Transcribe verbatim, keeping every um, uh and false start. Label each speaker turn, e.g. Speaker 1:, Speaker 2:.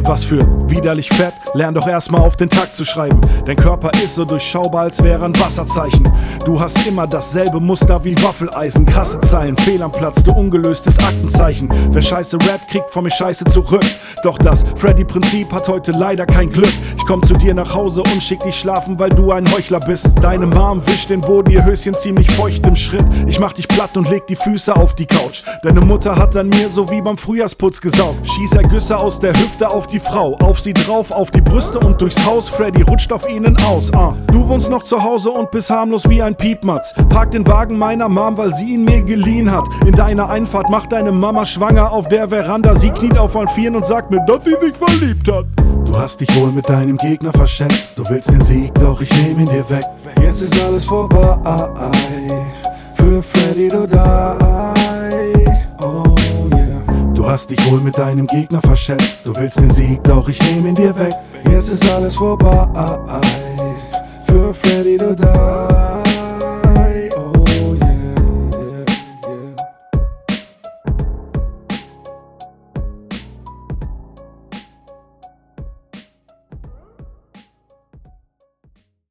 Speaker 1: Ey, was für widerlich fett, lern doch erstmal auf den Takt zu schreiben. Dein Körper ist so durchschaubar, als wäre ein Wasserzeichen. Du hast immer dasselbe Muster wie ein Waffeleisen. Krasse Zeilen, fehl am Platz, du ungelöstes Aktenzeichen. Wer scheiße rappt, kriegt von mir Scheiße zurück. Doch das Freddy-Prinzip hat heute leider kein Glück. Ich komm zu dir nach Hause und schick dich schlafen, weil du ein Heuchler bist. Deine Mom wischt den Boden, ihr Höschen ziemlich feucht im Schritt. Ich mach dich platt und leg die Füße auf die Couch. Deine Mutter hat an mir so wie beim Frühjahrsputz gesaugt. Schieß Ergüsse aus der Hüfte auf die Frau, auf sie drauf, auf die Brüste und durchs Haus. Freddy rutscht auf ihnen aus. Ah. Du wohnst noch zu Hause und bist harmlos wie ein Piepmatz. Park den Wagen meiner Mom, weil sie ihn mir geliehen hat. In deiner Einfahrt macht deine Mama schwanger auf der Veranda. Sie kniet auf allen Vieren und sagt mir, dass sie sich verliebt hat. Du hast dich wohl mit deinem Gegner verschätzt. Du willst den Sieg, doch ich nehm ihn dir weg. Jetzt ist alles vorbei. Für Freddy du die. Oh yeah. Du hast dich wohl mit deinem Gegner verschätzt. Du willst den Sieg, doch ich nehm ihn dir weg. Jetzt ist alles vorbei.